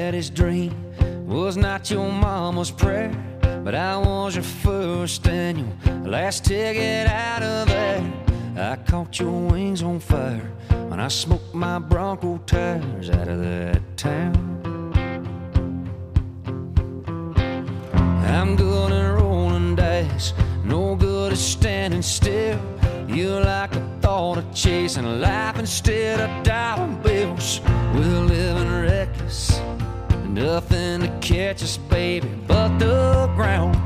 daddy's dream was not your mama's prayer, but I was your first and your last ticket out of there. I caught your wings on fire when I smoked my Bronco tires out of that town. I'm good at rolling dice, no good at standing still. You like the thought of chasing life instead of dollar bills. We're living reckless, nothing to catch us, baby, but the ground.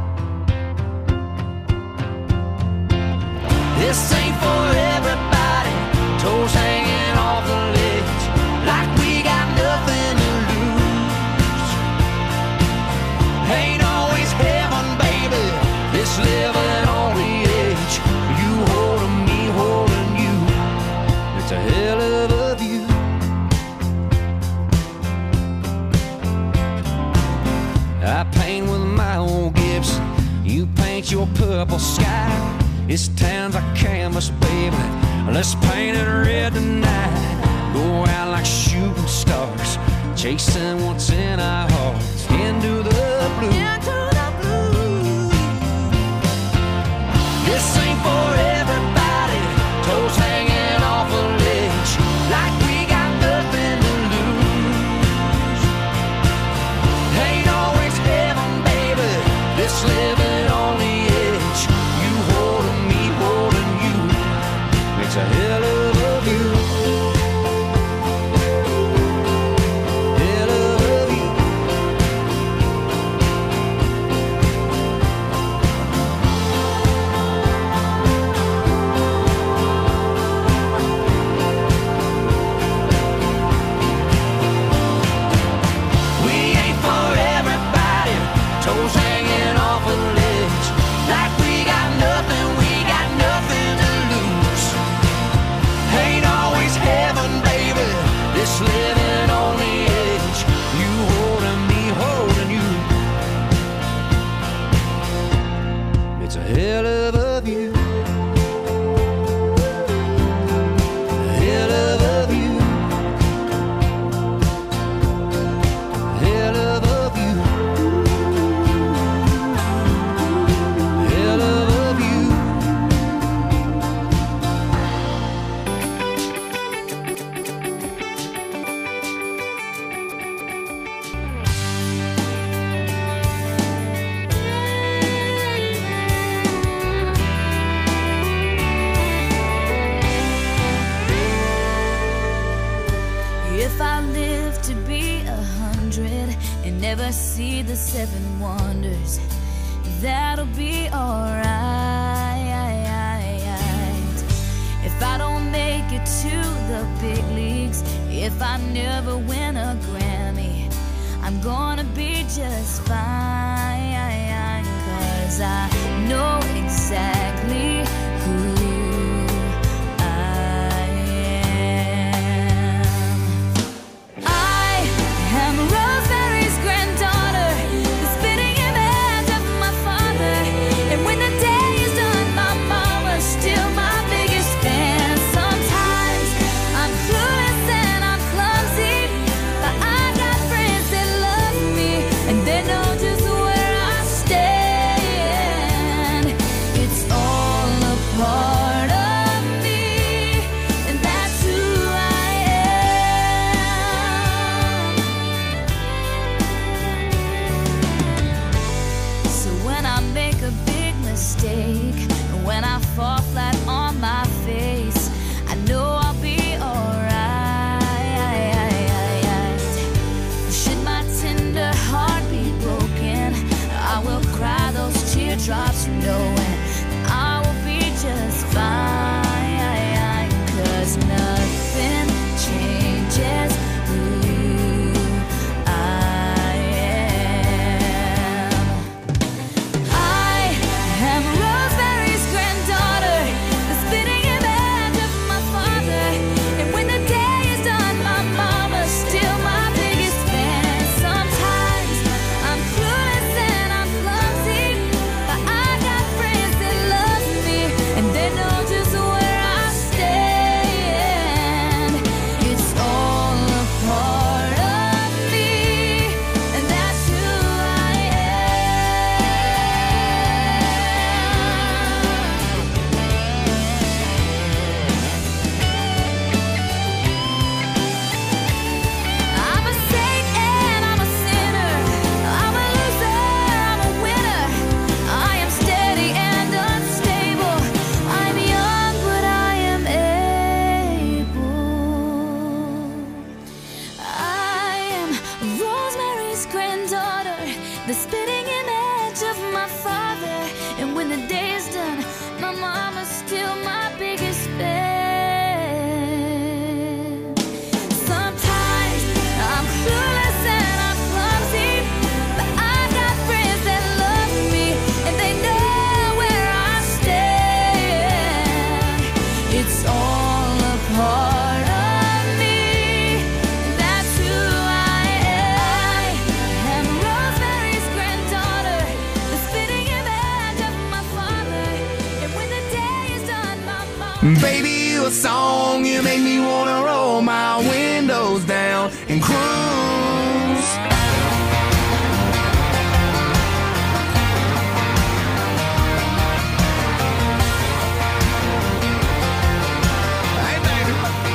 This ain't for everybody, toes hanging off the ledge, like we got nothing to lose. Ain't always heaven, baby, this living on the edge. You holding me, holding you, it's a hell of a view. I paint with my old Gibson, you paint your purple sky. This town's a canvas, baby, let's paint it red tonight. Go out like shooting stars, chasing what's in our hearts, into the blue. This ain't for everybody, toes hanging off a ledge, like we got nothing to lose. Ain't always heaven, baby, this living on the edge. You holding me, holding you, makes a hell of a view. Hell of a view. We ain't for everybody, toes hanging off a ledge, like we got nothing to lose. Ain't always heaven, baby, this living on the edge. You holding me, holding you, it's a hell of a view. Hell of a view. Hell of a view. Hell of a view. If I live to be 100 and never see the 7 wonders, that'll be alright. If I don't make it to the big leagues, if I never win a Grammy, I'm gonna be just fine, 'cause I know exactly who I am. I am Rosemary's granddaughter, the spitting image of my father. And when the day is done, my mama's still my biggest fan. Sometimes I'm clueless and I'm clumsy, but I got friends that love me and they know just where I stand. It's all Baby, you a song, you make me wanna roll my windows down and cruise. Hey, baby.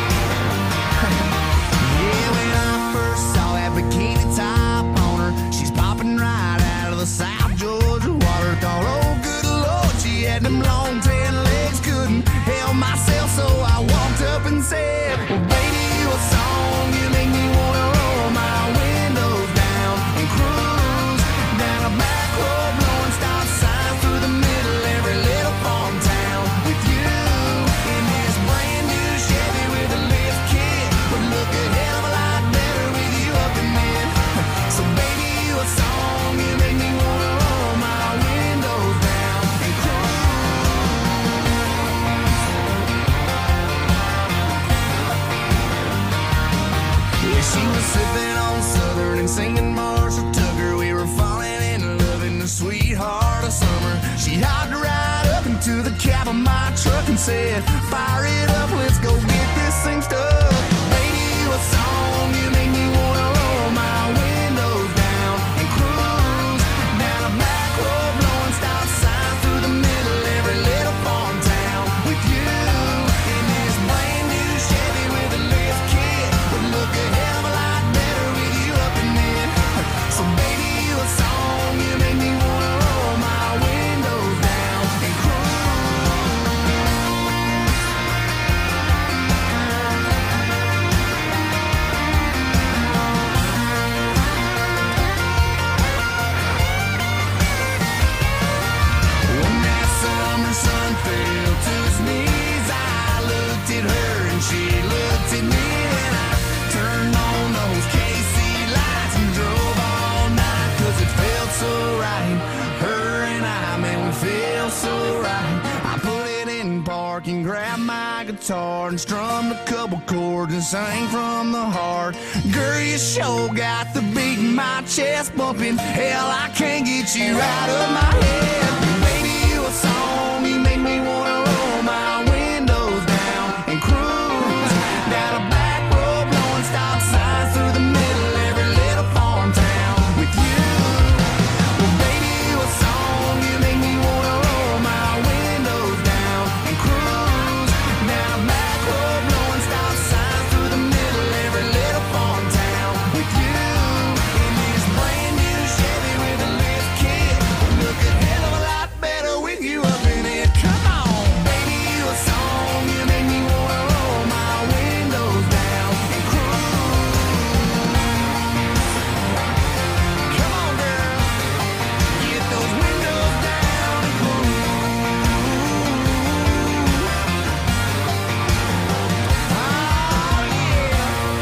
Yeah, when I first saw that bikini top on her, she's popping right out of the South Georgia water. Thought, oh, good Lord, she had them long tan legs, couldn't help myself, so I walked up and said, well, baby, you a song, you make me wanna roll my windows down and cruise down a back road, blowing stop signs through the middle every little farm town with you in this brand new Chevy with a lift kit. Would look a hell of a lot better with you up in it. So baby, you a song, you make me wanna roll my windows down and cruise. Yeah, she was sipping on Southern and singing Marshall Tucker. We were falling in love in the sweetheart of summer. She hopped right up into the cab of my truck and said, fire it up, let's go get this thing stuck. Baby, you a song, you make me wanna roll my windows down and cruise down a back road, blowing stop signs through the middle every little farm town with you in this brand new Chevy with a lift kit. Would look a hell of a lot better with you up in it. So baby, you a song, you make me wanna roll my windows down and cruise. When that summer sun fell to his knees, I looked at her and she looked at me, and I turned on those KC lights and drove all night, 'cause it felt so right. Her and I, man, we feel so right. I put it in park and grabbed my guitar and strummed a couple chords and sang from the heart. Girl, you sure got the beat in my chest bumping. Hell, I can't get you out of my head. Baby, you a song, you make me wanna roll my windows down and cruise down a back road, blowing stop signs through the middle every little farm town with you. Well, baby, you a song, you make me wanna roll my windows down and cruise down a back road, blowing stop signs through the middle every little farm town with you in this brand new Chevy with a lift kit. Would look a hell of a lot better with you up in it. Come on, baby, you a song, you make me wanna roll my windows down and cruise. Come on, girl, get those windows down and cruise. Oh, yeah.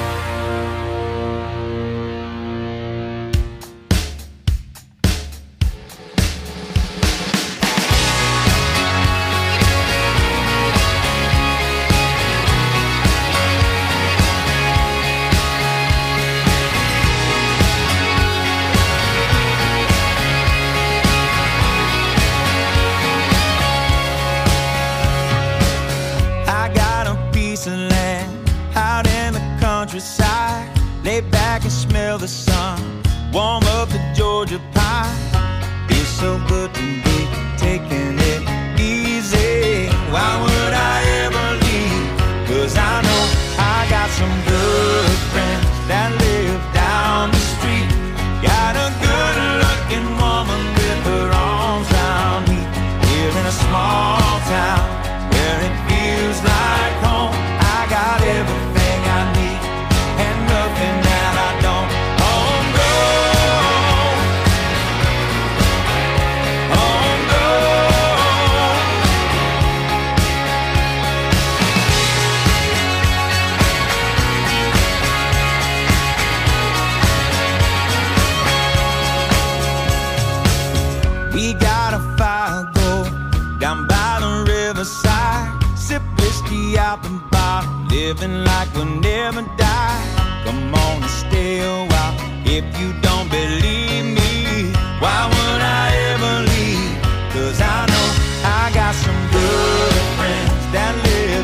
I got a piece of land out in the countryside. Lay back and smell the sun, warm up the Georgia pie. Feels so good to be taking it easy. Why would I ever leave? 'Cause I know I got some good friends that live down the street. Got a good looking woman with her arms round me. Here in a small town where it feels like home. I got everything I need and nothing that I don't. Oh no, oh no. We got a fire go down by the riverside. Sip whiskey out the bar, living like we'll never die. Come on and stay a while if you don't believe me. Why would I ever leave? 'Cause I know I got some good friends that live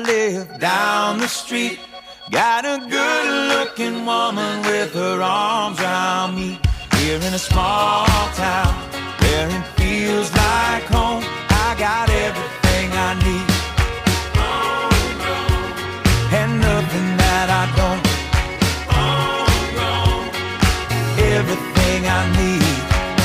live down the street. Got a good-looking woman with her arms around me. Here in a small town where it feels like home, I got everything I need. And nothing that I don't. Everything I need.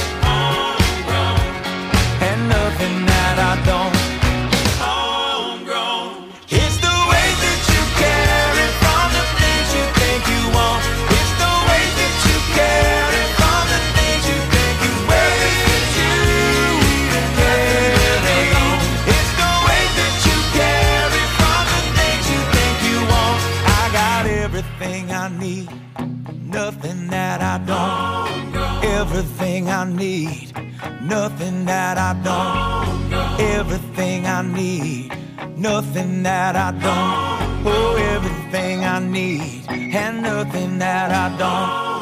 And nothing that I don't. Homegrown. It's the way that you carry from the things you think you want. It's the way that you carry from the things you think you wear. It's you carry on. It's the way that you carry from the things you think you want. I got everything I need. Nothing that I don't. Everything I need. Nothing that I don't. Everything I need. Nothing that I don't. Oh, everything I need. And nothing that I don't.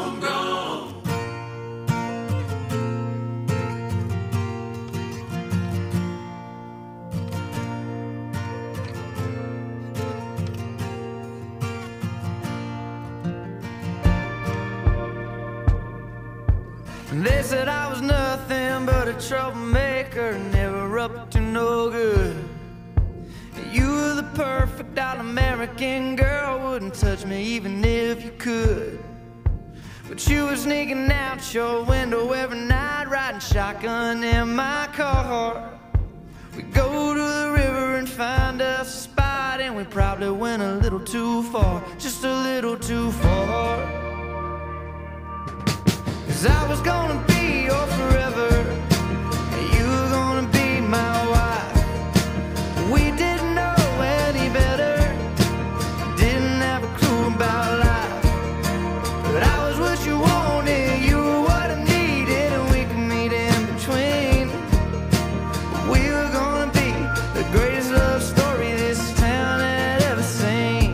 They said I was nothing but a troublemaker, never up to no good. You were the perfect all-American girl, wouldn't touch me even if you could. But you were sneaking out your window every night, riding shotgun in my car. We'd go to the river and find us a spot, and we probably went a little too far, just a little too far. 'Cause I was gonna be your forever, and you were gonna be my wife. We didn't know any better, didn't have a clue about life. But I was what you wanted, you were what I needed, and we could meet in between. We were gonna be the greatest love story this town had ever seen.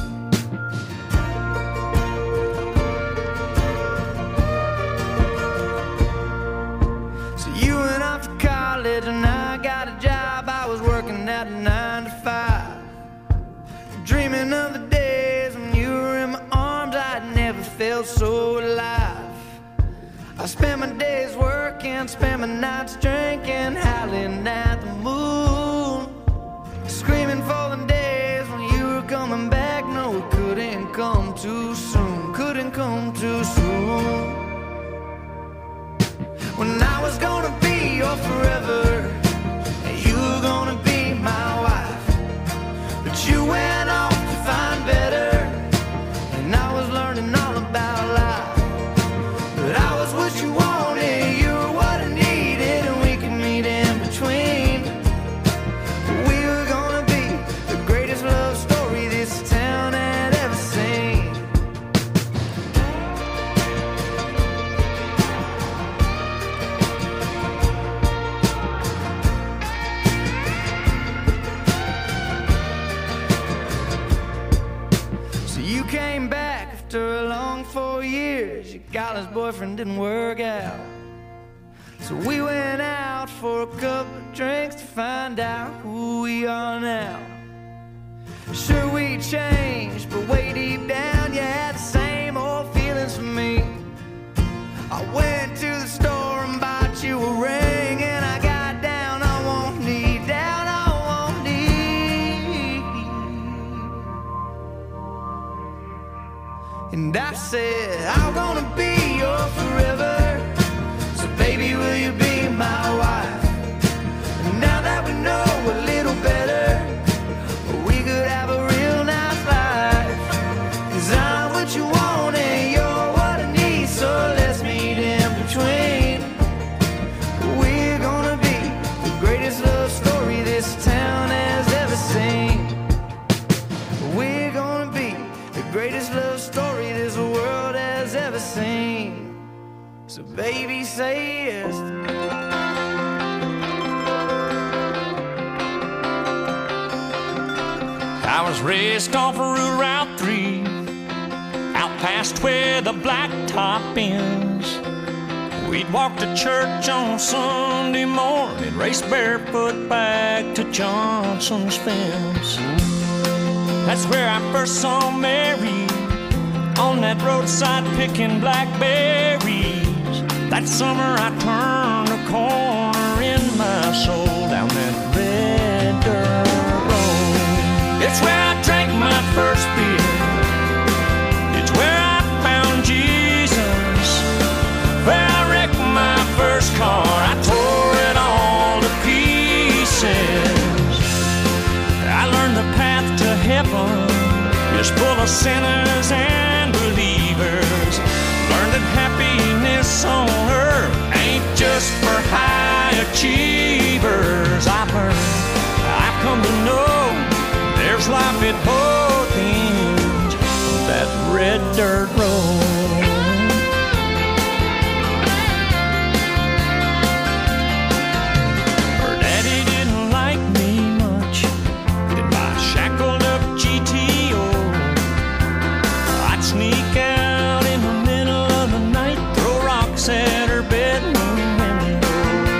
And I got a job, I was working at a 9 to 5, dreaming of the days when you were in my arms. I'd never felt so alive. I spent my days working, spent my nights drinking, howling at the moon, screaming for the days when you were coming back. No, it couldn't come too soon, couldn't come too soon. When I was gonna be your forever, and you were gonna be my wife. But you went off to find better, and I was learning all about life. But I was what you wanted, you were what I needed, and we could meet in between. We were gonna be the greatest love story this town had ever seen. Came back after a long 4 years. Your college boyfriend didn't work out, so we went out for a couple of drinks to find out who we are now. Sure, we changed, but way deep down you had the same old feelings for me. I went to the store and bought you a ring, and I got down on one knee, down on one knee. And I said, I'm gonna be your forever, so baby, will you be my wife? And now that we know a little better, we could have a real nice life. 'Cause I'm what you want and you're what I need, so let's meet in between. We're gonna be the greatest love story this town has ever seen. We're gonna be the greatest love story this world has ever seen. So baby, say yes. I was raced off of Route 3, out past where the blacktop ends. We'd walk to church on Sunday morning, race barefoot back to Johnson's fence. That's where I first saw Mary, on that roadside picking blackberries. That summer I turned a corner in my soul down that red dirt road. It's where I drank my first beer. It's where I found Jesus. Where I wrecked my first car. I tore it all to pieces. I learned the path to heaven is full of sinners and believers. Learned that happiness on earth ain't just for high achievers. I've come to know there's life at both ends of that red dirt road. Her daddy didn't like me much in my shackled up GTO. I'd sneak out in the middle of the night, throw rocks at her bedroom window.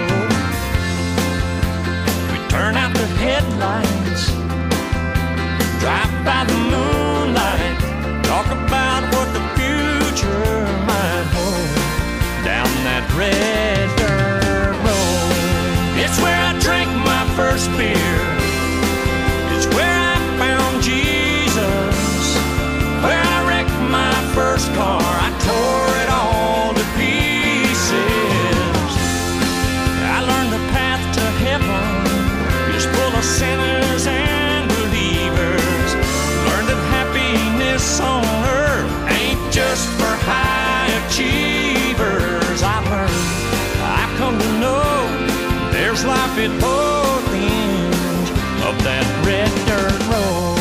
We'd turn out the headlights, drive by the moonlight, talk about what the future might hold down that red dirt road. It's where I drank my first beer. It's where I found Jesus. Where I wrecked my first car. I tore it all to pieces. I learned the path to heaven is full of sinners and believers. Learned that happiness on earth ain't just for high achievers. I've come to know there's life at both ends of that red dirt road.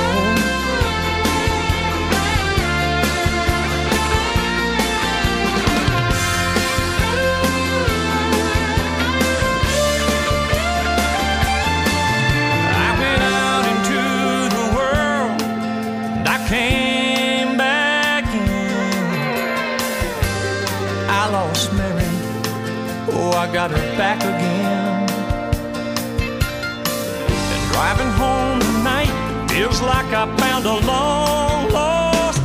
I went out into the world and I came back in. I lost Mary, oh, I got her back again. And driving home tonight feels like I found a long lost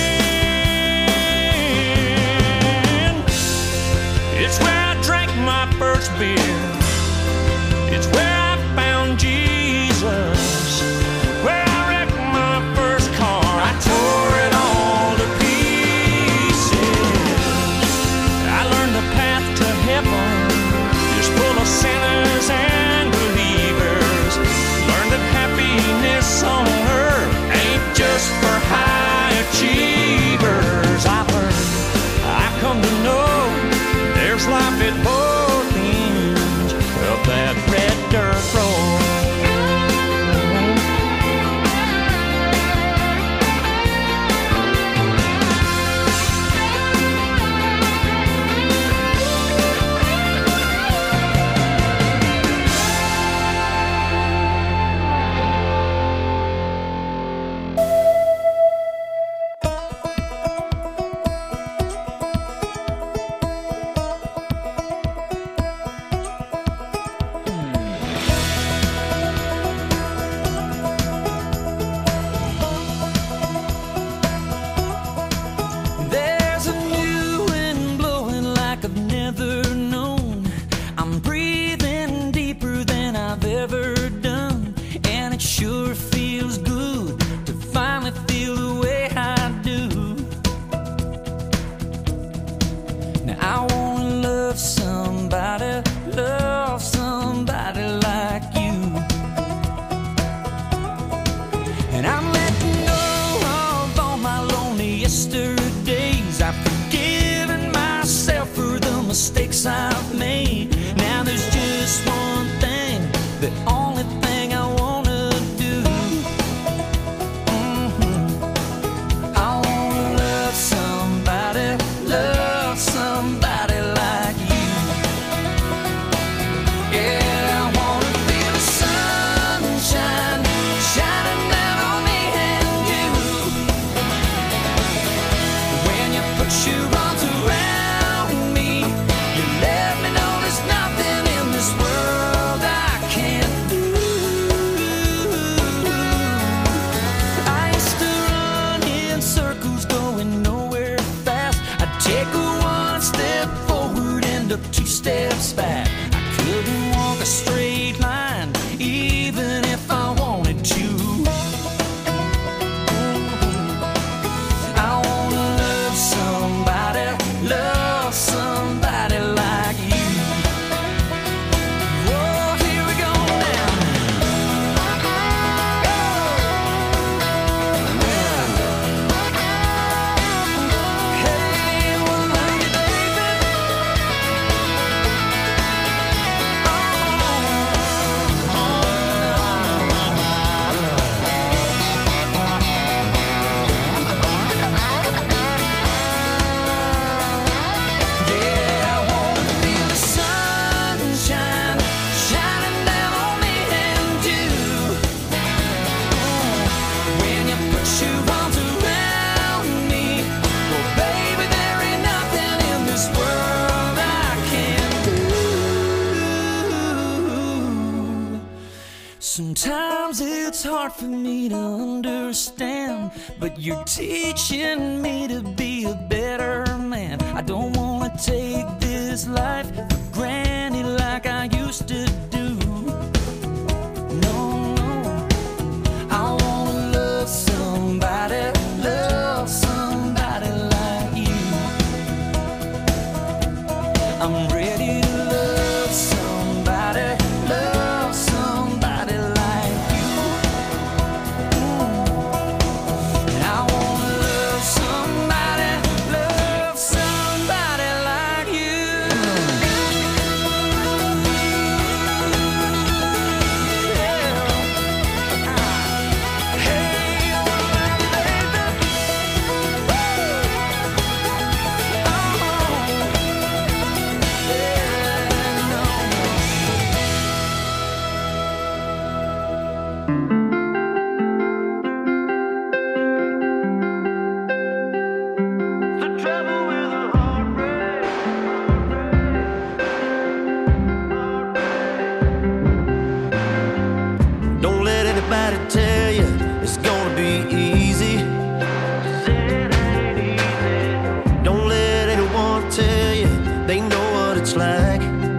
friend. It's where I drank my first beer. It's where I found Jesus. Where I wrecked my first car. I tore it all to pieces. I learned the path to heaven is full of sinners and believers. Learned that happiness on earth ain't just for high achievers. I've come to know there's life at both ends of that red dirt road. There's a new wind blowing like I've never known. I'm breathing deeper than I've ever done, and it sure feels good to finally feel the way I do. Now I wanna love somebody like you. And I'm letting go of all my lonely yesterdays. I've forgiven myself for the mistakes I've made. Now there's just one thing, the only thing I wanna do. I wanna love somebody like you. Yeah, I wanna feel the sunshine shining down on me and you. When you put your arms around me, you let Sometimes it's hard for me to understand, but you're teaching me to be a better man. I don't wanna take this life for granted like I used to do. No, no, I wanna love somebody like you. I'm ready to love somebody like you. And I wanna love somebody like you. Don't let anybody tell you it's gonna be easy. Don't let anyone tell you they know what it's like.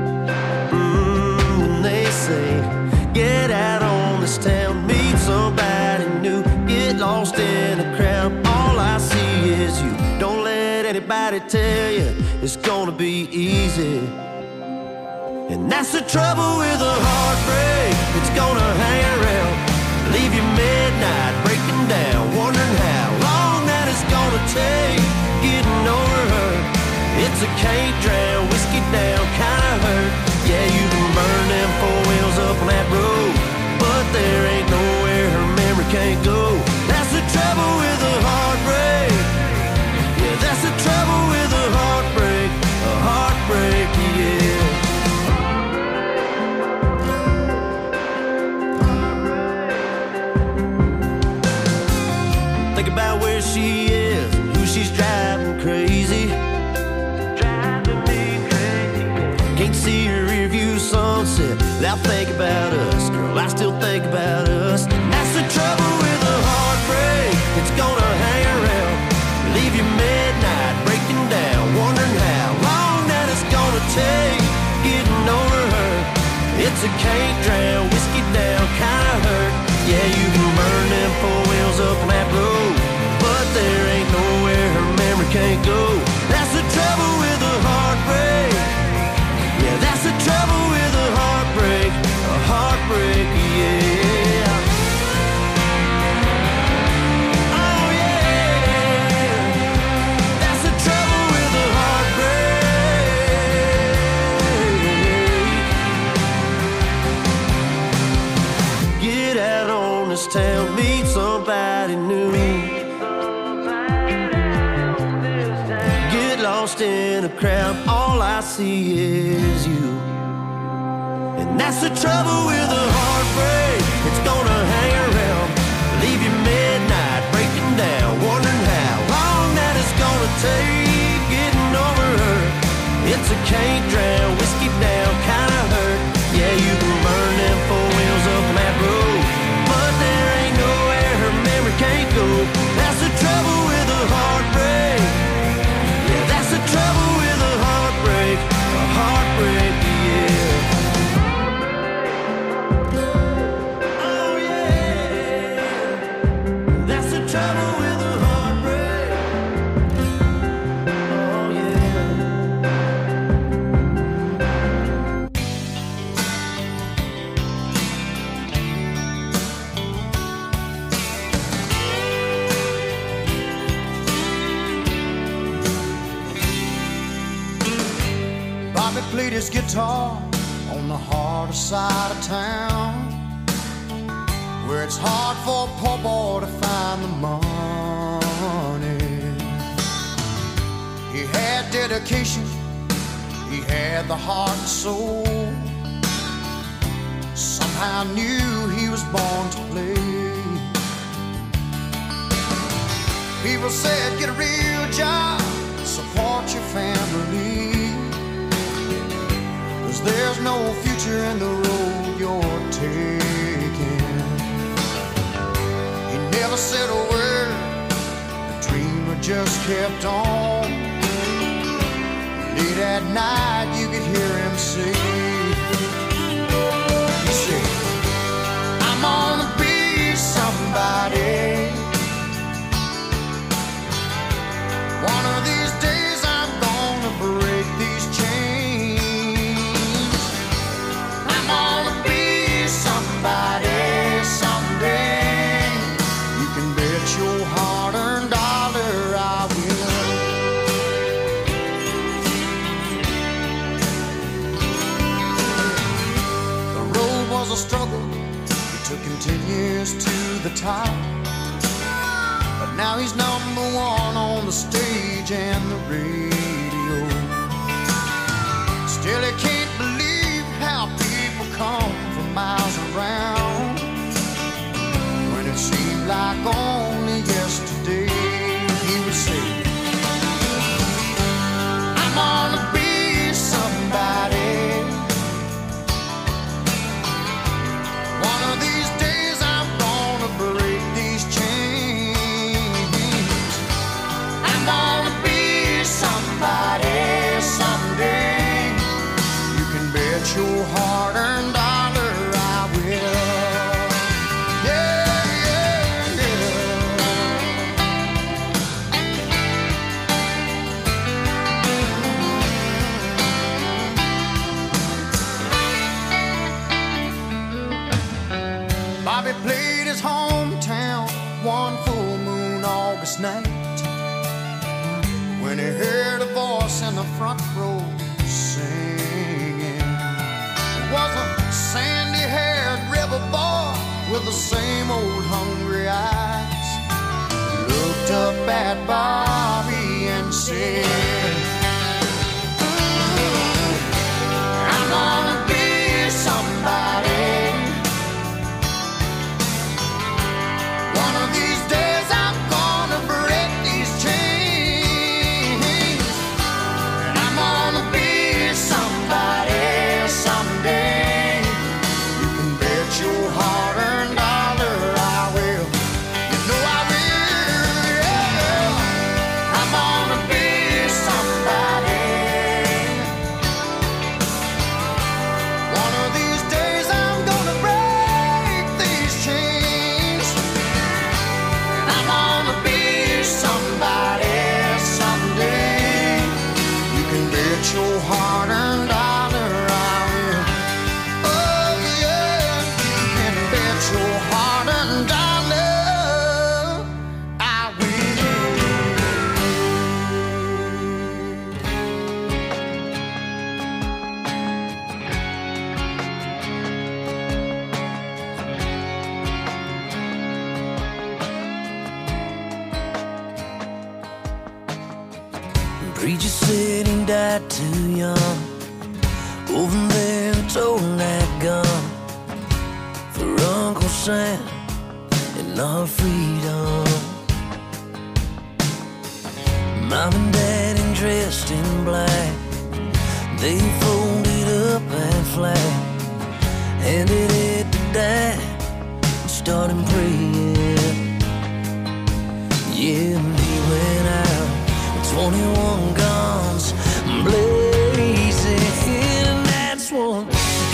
When they say, get out on this town, meet somebody new, get lost in a crowd, all I see is you. Don't let anybody tell you it's gonna be easy. And that's the trouble with a heartbreak. It's gonna hang around, leave you midnight breaking down, wondering how long that it's gonna take getting over her. It's a can't drown, whiskey down kinda hurt. Yeah, you can burn them four wheels up on that road, but there ain't nowhere her memory can't go. That's the trouble with a heartbreak. Yeah, that's the trouble with a heartbreak. A heartbreak, yeah. Think about where she is, who she's driving crazy. Driving me crazy. Can't see her rearview sunset without thinking about us. Girl, I still think about us. That's the trouble with a heartbreak. It's gonna hang around, leave you midnight breaking down, wondering how long that it's gonna take getting over her. It's a can't drown, whiskey down kinda hurt. Yeah, you can burn them four wheels up on that road, but there ain't nowhere her memory can't go. That's the trouble with a heartbreak. Yeah, that's the trouble with a heartbreak. A heartbreak, yeah. Oh yeah, that's the trouble with a heartbreak. Get out on this town, meet somebody new. Get lost in a crowd, all I see is you. And that's the trouble with a heartbreak. It's gonna hang around, leave you midnight breaking down, wondering how long that it's gonna take getting over her. It's a can't drown, whiskey down kinda hurt. Yeah, you can burn them four wheels up on that road, but there ain't nowhere her memory can't go. That's the trouble with a heartbreak. Yeah, that's the trouble with a heartbreak. A heartbreak, yeah. Oh yeah, that's the trouble with a heartbreak. Oh yeah. Bobby played his guitar on the harder side of town, where it's hard for a poor boy to find the money. He had dedication, he had the heart and soul. Somehow knew he was born to play. People said, get a real job, support your family, 'cause there's no future in the road you're taking. never said a word. The dreamer just kept on. Late at night you could hear him say, he said, I'm gonna be somebody. One of these days I'm gonna break these chains. I'm gonna be somebody someday. You can bet your hard-earned dollar I will. The road was a struggle. It took him 10 years to the top. But now he's number one on the stage and the radio. Still he can't believe how people come from miles around. When it seemed like only yesterday he would say, I'm gonna be somebody. One of these days I'm gonna break these chains. I'm gonna be somebody someday. You can bet your hard-earned dollar I will. Yeah, yeah, yeah. Bobby played his hometown one full moon August night, when he heard a voice in the front row singing. It was a sandy-haired river boy with the same old hungry eyes. He looked up at Bobby and said, I'm gonna be somebody. One of these days I'm gonna break these chains. And I'm gonna be somebody someday. You can bet your hard-earned dollar I will. You know I will, yeah. I'm gonna be somebody. One of these days I'm gonna break these chains. I'm gonna be somebody someday. You can bet your hard-earned dollar I will. Oh yeah, you can bet your hard-earned dollar I will. Preacher said he died too young. Over there told that gun for Uncle Sam and our freedom. Mom and Dad dressed in black, they folded up that flag, handed it to Dad and started praying. Yeah, and he went out with 21 guns blazing, and that's one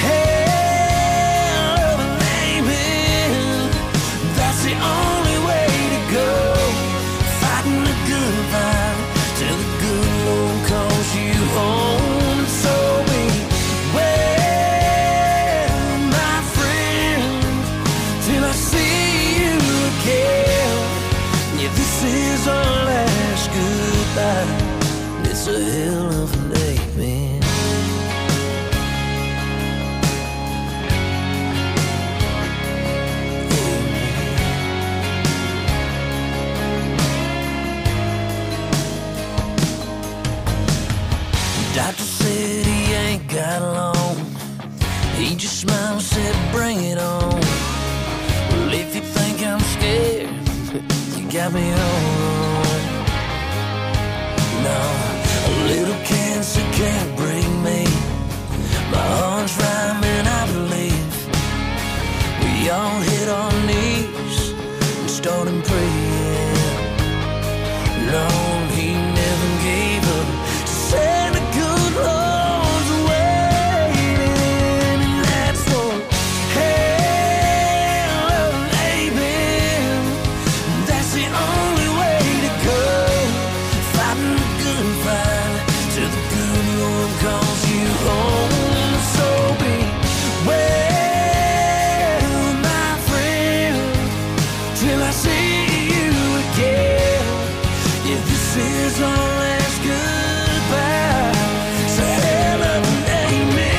hell of a name. That's the only way to go, fighting the good fight till the good Lord calls you home. So beware, my friend, till I see you again. Yeah, this is our last goodbye. It's a hell of a day, man. Doctor said he ain't got long. He just smiled and said, bring it on. Well, if you think I'm scared, you got me all wrong. No, a little cancer can't break me. My heart's rhyming, I believe. We all hit our knees and started praying. is our last goodbye. It's a hell of an amen.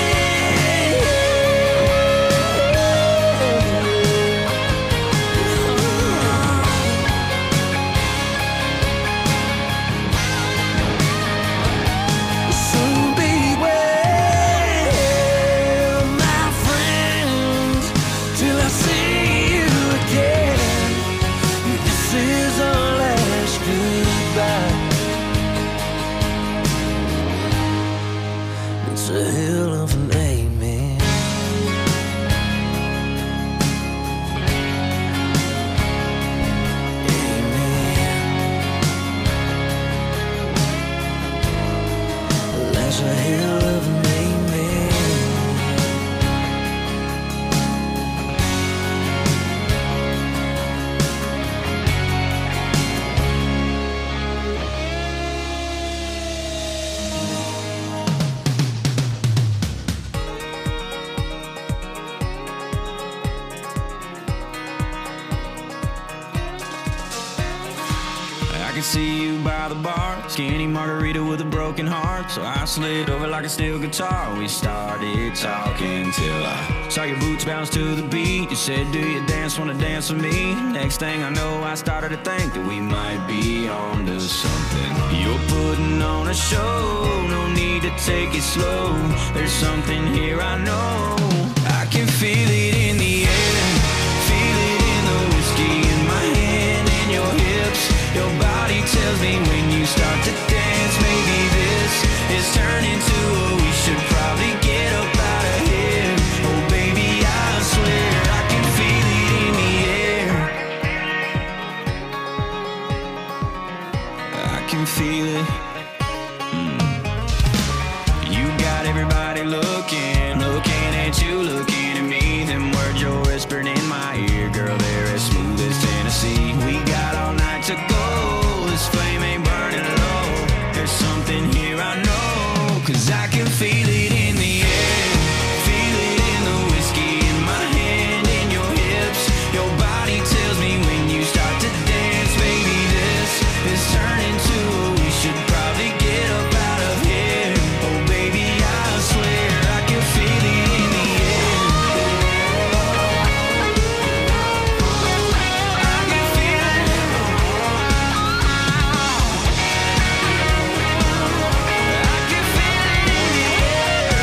So be well, my friend, till I see you again. This is our last goodbye. It's a hell of an amen. Amen. That's a hell of an amen. I can see you by the bar, skinny margarita with a broken heart. So I slid over like a steel guitar. We started talking till I saw your boots bounce to the beat. You said, do you dance, wanna dance with me? Next thing I know, I started to think that we might be on to something. You're putting on a show, no need to take it slow. There's something here I know. I can feel it in the air, feel it in the whiskey in my hand and your hips. Your body tells me when you start to dance, maybe this is turning to a we should probably get up out of here. Oh baby, I swear I can feel it in the air. I can feel it. You got everybody looking at you, looking at me. Them words you're whispering in my ear, girl, they're as smooth as Tennessee. We got all night to go, this flame ain't burning low. There's something here I know, 'cause I can feel it in the air, feel it in the whiskey in my hand and your hips. Your body tells me when you start to dance, baby, this is turning to a we should probably get up out of here. Oh baby, I swear I can feel it in the air. I can feel it. I can feel it in the air.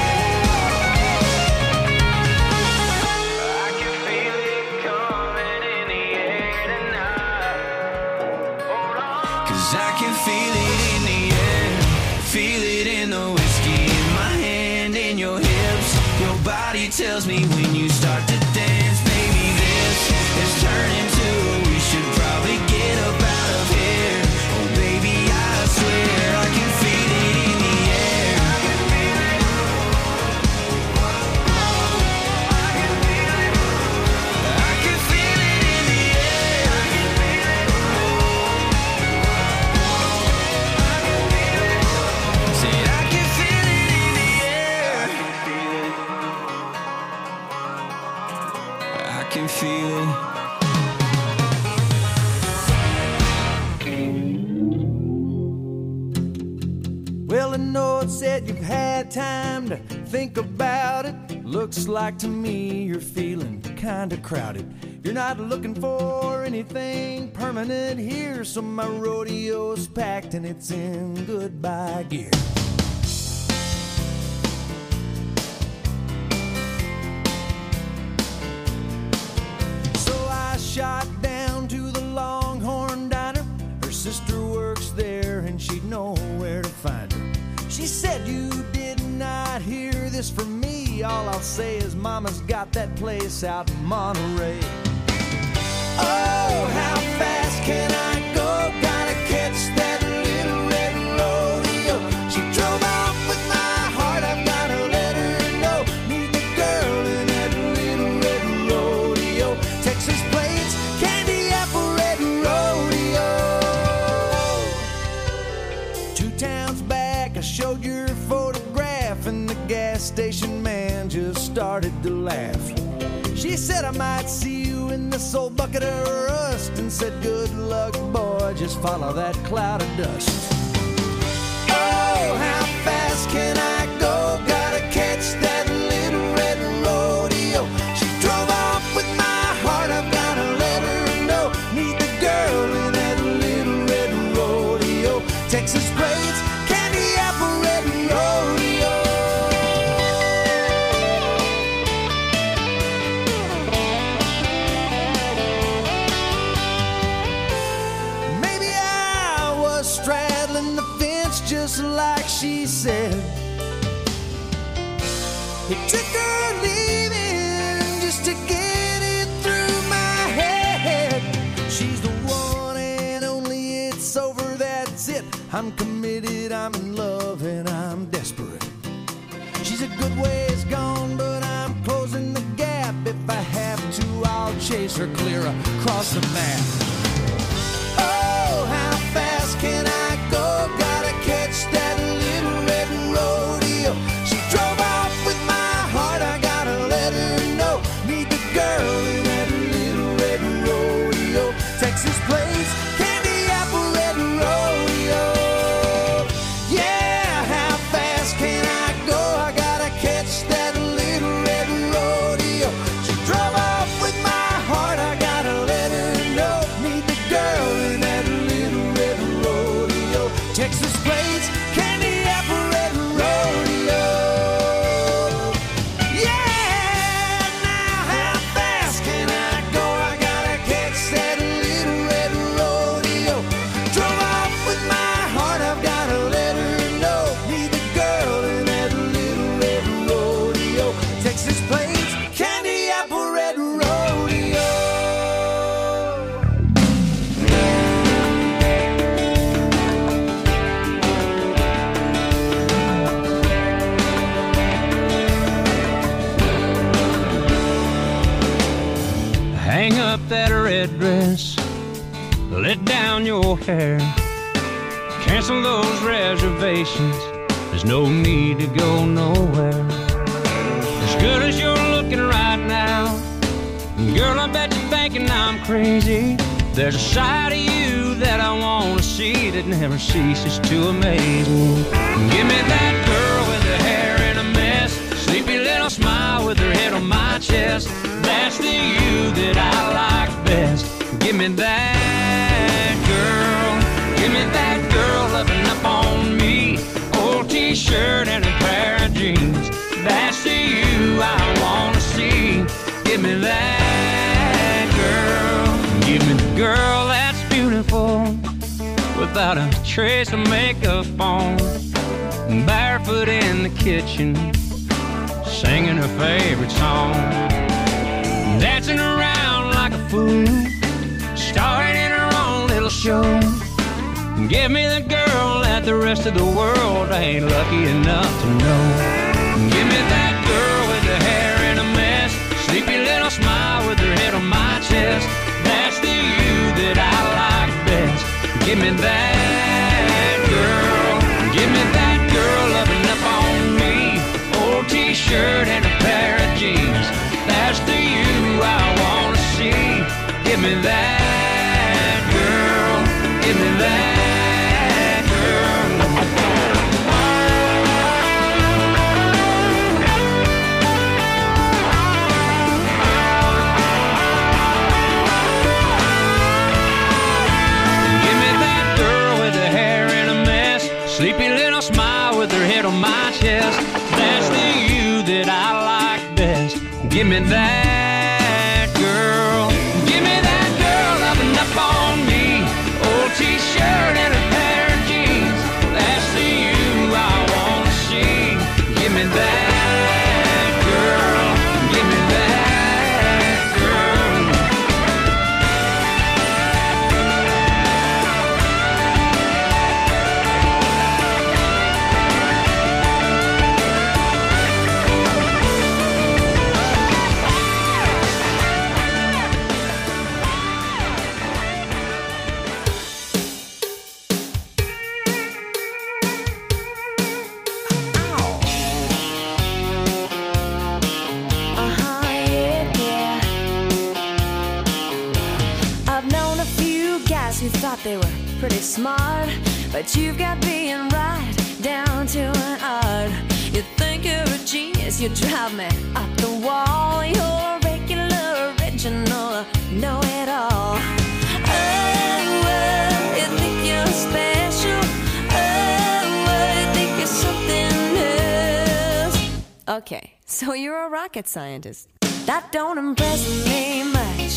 I can feel it coming in the air tonight. Hold on. 'Cause I can feel it in the air, feel it in the whiskey in my hand and your hips. Your body tells me when you start to dance, baby, this is turning to we should probably get up out of here. Oh baby, I swear I can feel it in the air. I can feel it. I can feel it in the air. I can feel it. Say I can feel it in the air. I can feel it. Well, I know it said you've had time to think about it. Looks like to me you're feeling kinda crowded. You're not looking for anything permanent here, so my rodeo's packed and it's in goodbye gear. So I shot down to the Longhorn Diner. Her sister works there and she'd know where to find her. She said, you did not hear this from me. All I'll say is mama's got that place out in Monterey. Oh, how fast can I go? Gotta catch that little red rodeo. She drove off with my heart, I've gotta let her know. Meet the girl in that little red rodeo. Texas plains, candy apple red rodeo. 2 towns back, I showed your photograph, and the gas station man just started to laugh. She said I might see you in this old bucket of rust, and said good luck boy, just follow that cloud of dust. Oh, how fast can I go? Gotta catch that little red rodeo. She drove off with my heart, I've gotta let her know. Meet the girl in that little red rodeo. Texas braids, candy apple red rodeo. Maybe I was straddling the fence just like she said. It took her leaving just to get it through my head. She's the one and only, it's over, that's it. I'm committed, I'm in love, and I'm desperate. She's a good ways gone, but I'm closing the gap. If I have to, I'll chase her clear across the map. Oh, how fast can I go? Gotta catch that little red rodeo. She drove off with my heart, I gotta let her know. Meet the girl in that little red rodeo. Texas plains, candy apple red rodeo. Yeah, how fast can I go? I gotta catch that little red rodeo. She drove off with my heart, I gotta let her know. Meet the girl in that little red rodeo. Texas plains, candy apple red rodeo. Yeah, now how fast can I go? I gotta catch that little red rodeo. Drove off with my heart, I've gotta let her know. Meet the girl in that little red rodeo. Texas plains, candy apple red rodeo. Hang up that red dress, let down your hair, cancel those reservations, there's no need to go nowhere. As good as you're looking right now, girl, I bet you're thinking I'm crazy. There's a side of you that I want to see that never ceases to amaze me. Give me that girl with her hair in a mess, sleepy little smile with her head on my chest. That's the you that I like best. Give me that girl. Give me that girl loving up on me. Old t-shirt and a pair of jeans. That's the you I want to see. Give me that girl. Give me the girl that's beautiful, without a trace of makeup on, barefoot in the kitchen, singing her favorite song, dancing around like a fool, starring in her own little show. Give me the girl that the rest of the world ain't lucky enough to know. Give me that girl with her hair in a mess, sleepy little smile with her head on my chest. That's the you that I like best. Give me that girl. Give me that girl loving up on me. Old t-shirt and a pair of jeans. That's the you I want to see. Give me that girl. Give me that girl. Give me that girl with her hair in a mess, sleepy little smile with her head on my chest. That's the you that I like best. Give me that girl. Give me that girl loving up on me. Old t-shirt and a pair of jeans. That's the you I want to see. Give me that girl. Give me that girl. few guys who thought they were pretty smart, but you've got being right down to an art. You think you're a genius, you drive me up the wall. You're a regular, original, know-it-all. Oh, you think you're special. Oh, you think you're something else. Okay, so you're a rocket scientist. That don't impress me much.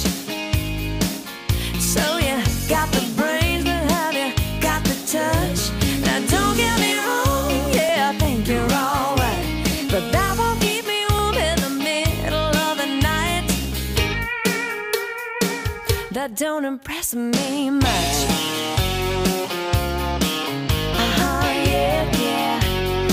So you got the brains, but have you got the touch? Now don't get me wrong, yeah, I think you're alright, but that won't keep me warm in the middle of the night. That don't impress me much. Yeah, yeah.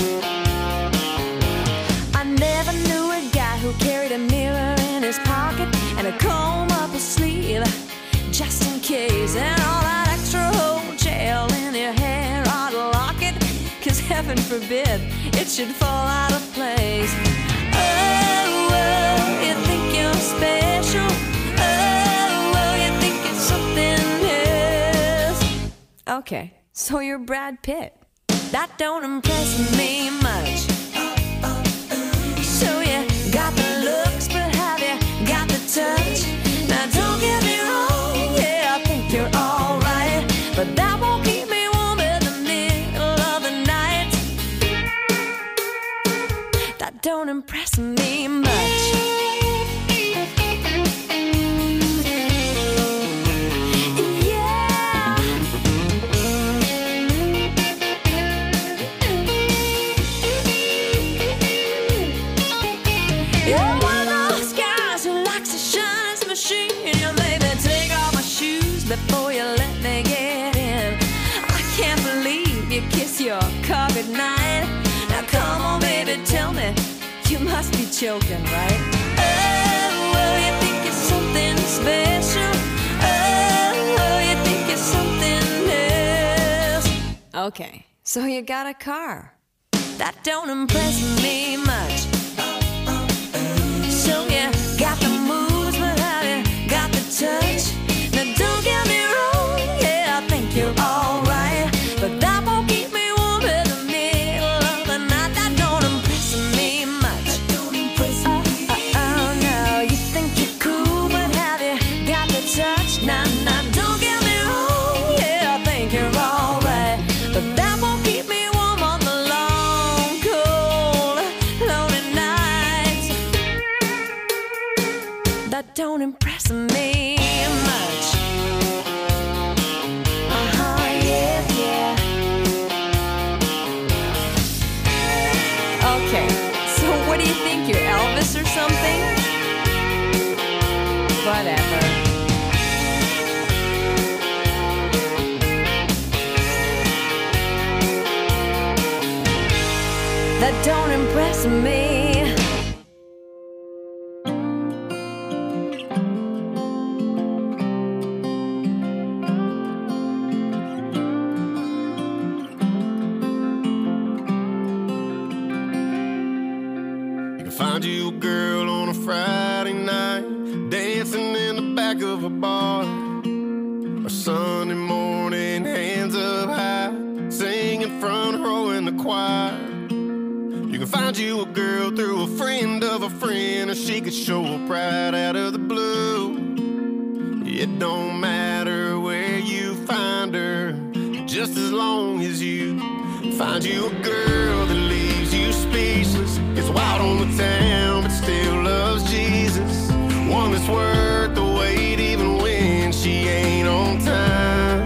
I never knew a guy who carried a mirror in his pocket and a comb up his sleeve, just in case, and all that extra whole gel in your hair ought to lock it, 'cause heaven forbid it should fall out of place. Oh, oh, you think you're special. Oh, oh, you think it's something else. Okay, so you're Brad Pitt. That don't impress me much. So you got the looks, but have you got the touch? Now don't get me wrong, yeah, I think you're alright, but that won't keep me warm in the middle of the night. That don't impress me much. You're one of those guys who likes to shine some machine. You made me take off my shoes before you let me get in. I can't believe you kiss your car goodnight. Now come on, baby, tell me, you must be joking, right? Oh, oh, you think it's something special. Oh, oh, you think it's something else. Okay, so you got a car. That don't impress me much. So you got the moves, but have you got the touch? Now don't get me wrong, yeah, I think you're alright, but that won't keep me warm in the middle of the night. That don't impress me much. Oh, no, you think you're cool, but have you got the touch? Nah, nah, don't get me wrong, yeah, I think you're alright, but that won't keep me warm on the long, cold, lonely nights. That don't impress me much. Yeah, yeah. Okay, so what do you think, you're Elvis or something? Whatever. That don't impress me. Find you a girl on a Friday night, dancing in the back of a bar. Or Sunday morning, hands up high, singing front row in the choir. You can find you a girl through a friend of a friend, or she could show up right out of the blue. It don't matter where you find her, just as long as you find you a girl that leaves you speechless, gets wild on the town but still loves Jesus. One that's worth the wait even when she ain't on time.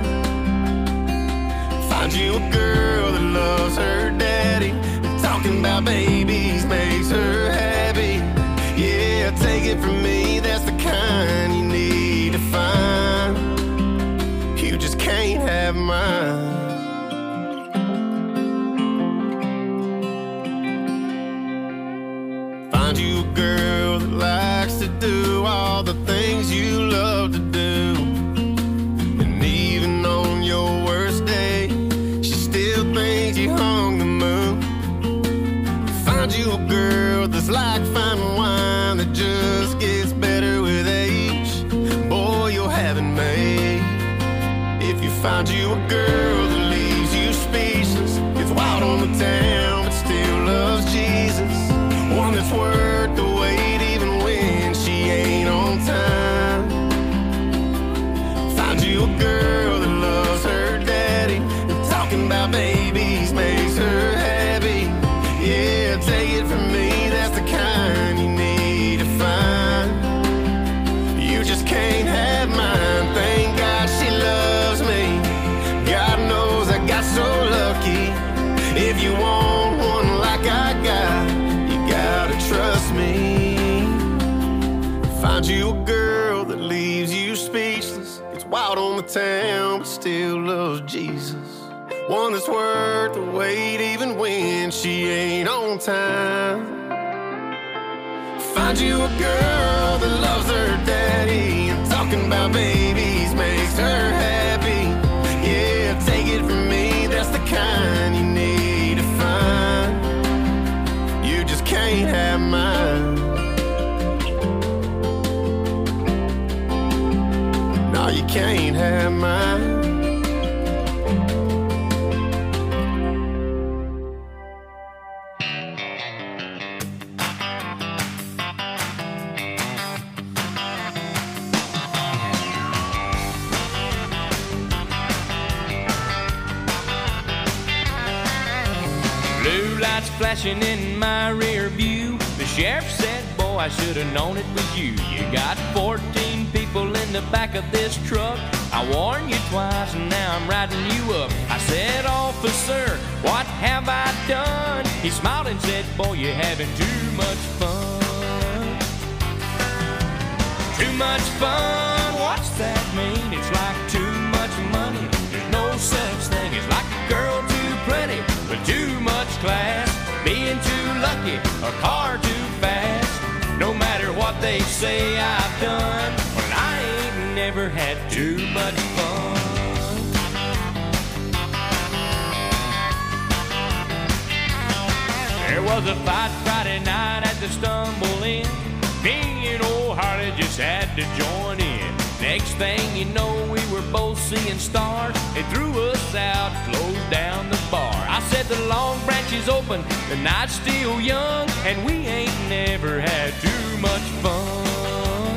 Find you a girl that loves her daddy, talking about babies makes her happy. Yeah, take it from me, that's the kind you need to find. You just can't have mine. Find you a girl that likes to do all the things you love to do, and even on your worst day, she still thinks you hung the moon. Find you a girl that's like fine wine that just gets better with age. Boy, you'll have it made. Find you a girl that leaves you speechless. Gets wild on the town, but still loves Jesus. One that's worth the wait even when she ain't on time. Find you a girl that loves her daddy, and talking about babies makes her happy. Yeah, take it from me, that's the kind you need to find. You just can't have mine. Thank God she loves me. God knows I got so lucky. If you want one like I got, you gotta trust me. Find you a girl that leaves you speechless. Gets wild on the town, but still loves Jesus. One that's worth the wait even when she ain't on time. Find you a girl that loves her daddy, and talking about babies makes her happy. Yeah, take it from me, that's the kind you need to find. You just can't have mine. No, you can't have mine. Blue lights flashing in my rear view. The sheriff said, boy, I should have known it was you. You got 14 people in the back of this truck. I warned you twice and now I'm riding you up. I said, officer, what have I done? He smiled and said, boy, you're having too much fun. Too much fun, what's that mean? It's like too much money. There's no such thing as like a girl too pretty with too much class, being too lucky, a car too fast. No matter what they say I've done, well, I ain't never had too much fun. There was a fight Friday night at the Stumble Inn. Me and old Harley just had to join in. Next thing you know, we were both seeing stars. They threw us out, closed down the bar. I said the Long Branch is open, the night's still young, and we ain't never had too much fun.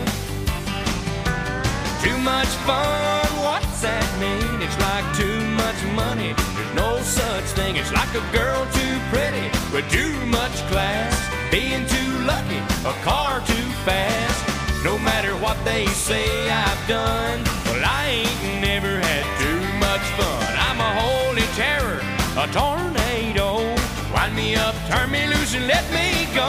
Too much fun, what's that mean? It's like too much money. There's no such thing. It's like a girl too pretty with too much class, being too lucky, a car too fast. No matter what they say I've done, well, I ain't never had too much fun. I'm a holy terror, a tornado. Wind me up, turn me loose, and let me go.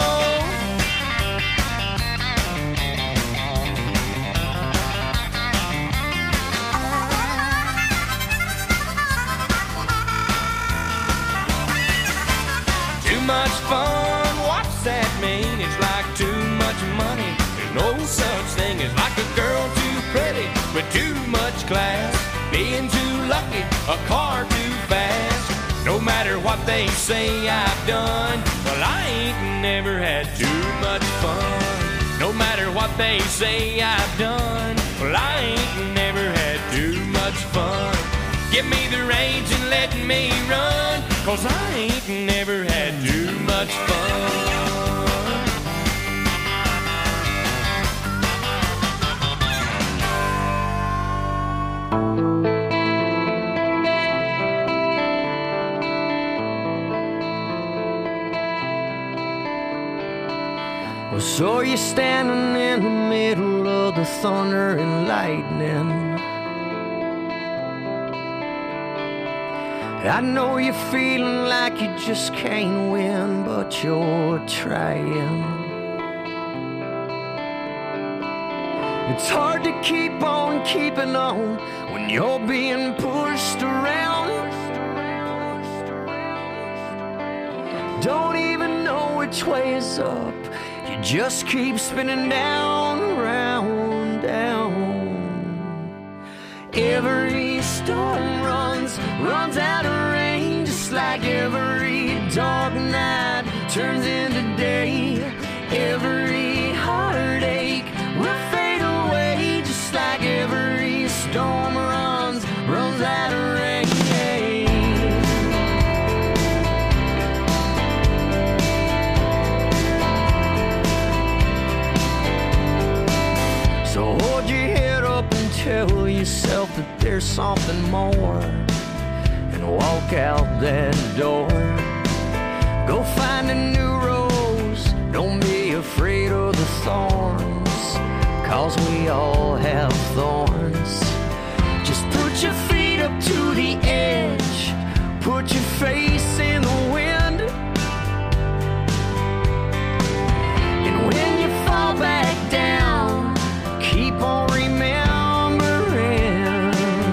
Too much fun, what's that mean? It's like too much money. No such thing as like a girl too pretty with too much class, being too lucky, a car too fast. No matter what they say I've done, well, I ain't never had too much fun. No matter what they say I've done, well, I ain't never had too much fun. Give me the reins and let me run, 'cause I ain't never had too much fun. So you're standing in the middle of the thunder and lightning. I know you're feeling like you just can't win, but you're trying. It's hard to keep on keeping on when you're being pushed around. Don't even know which way is up. You just keep spinning down, round, down. Every storm runs out of rain, just like every dark night turns into day. Every heartache will fade away, just like every storm runs yourself that there's something more and walk out that door. Go find a new rose, don't be afraid of the thorns, 'cause we all have thorns. Just put your feet up to the edge, put your face in the wind, and when you fall back down, keep on remembering.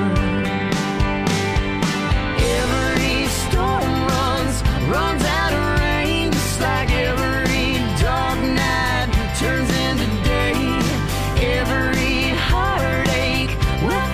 Every storm runs out of rain, just like every dark night turns into day. Every heartache will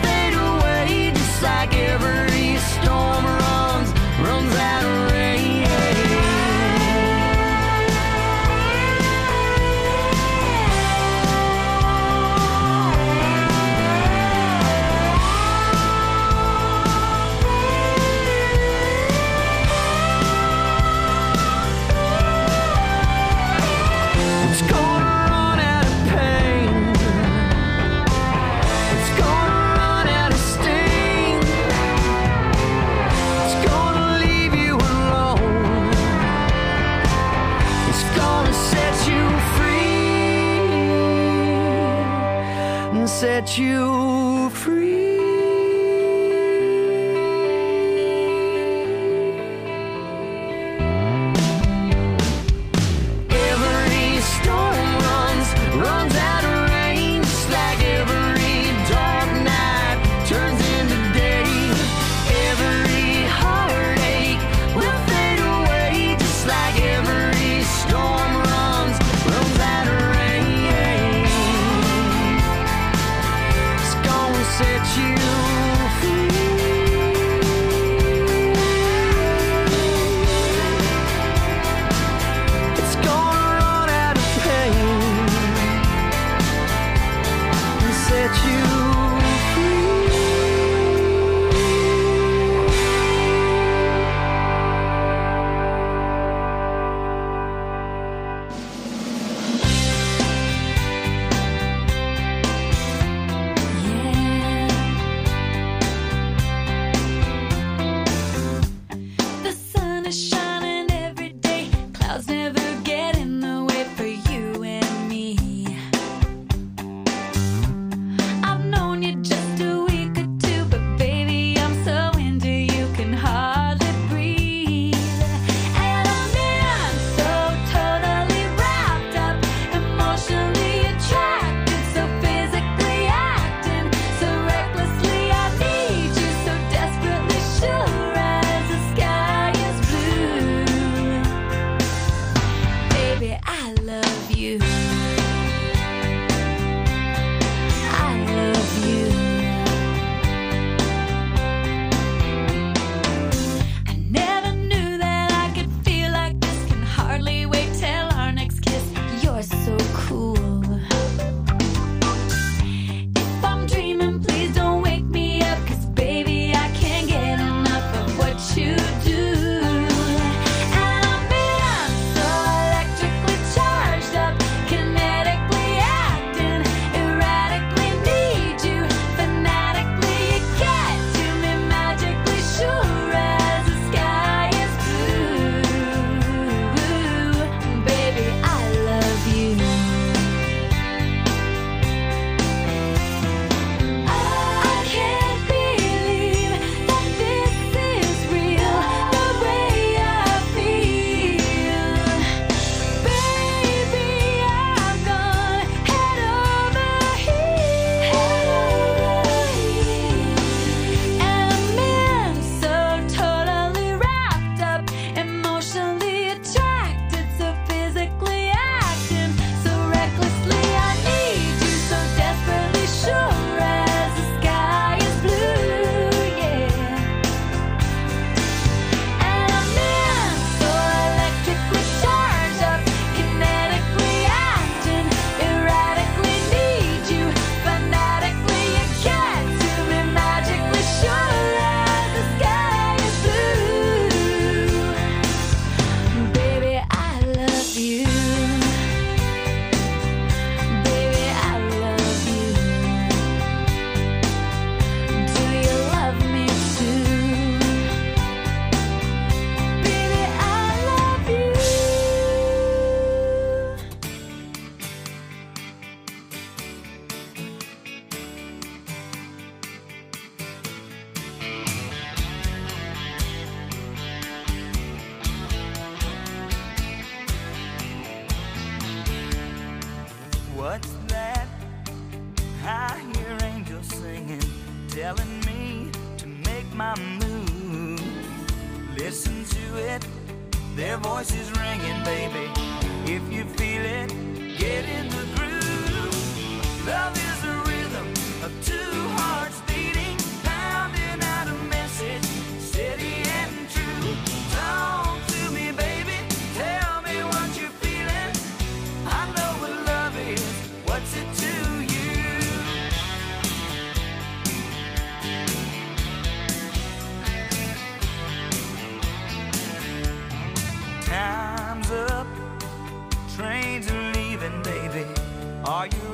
my mood. Listen to it, their voices ringing, baby. If you feel it, get in the groove. Love is a rhythm of two hearts beating, pounding out a message, steady and true. Talk to me, baby, tell me what you're feeling. I know what love is, what's it to you? Time's up, trains are leaving, baby. Are you